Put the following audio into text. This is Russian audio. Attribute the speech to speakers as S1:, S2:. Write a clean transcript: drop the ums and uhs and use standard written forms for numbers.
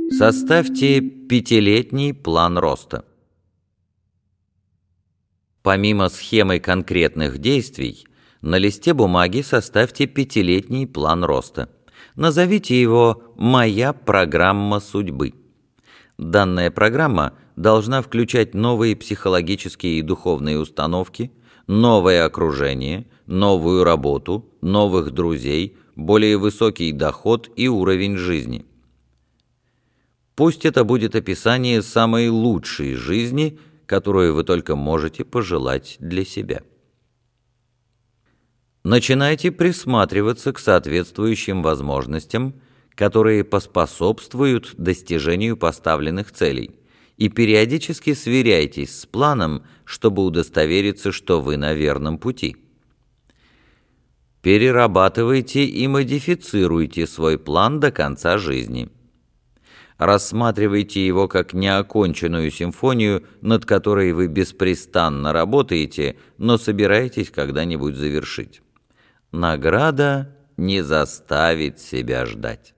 S1: Составьте пятилетний план роста. Помимо схемы конкретных действий, на листе бумаги составьте пятилетний план роста. Назовите его «Моя программа судьбы». Данная программа должна включать новые психологические и духовные установки, новое окружение, новую работу, новых друзей, более высокий доход и уровень жизни. Пусть это будет описание самой лучшей жизни, которую вы только можете пожелать для себя. Начинайте присматриваться к соответствующим возможностям, которые поспособствуют достижению поставленных целей, и периодически сверяйтесь с планом, чтобы удостовериться, что вы на верном пути. Перерабатывайте и модифицируйте свой план до конца жизни. Рассматривайте его как неоконченную симфонию, над которой вы беспрестанно работаете, но собираетесь когда-нибудь завершить. Награда не заставит себя ждать.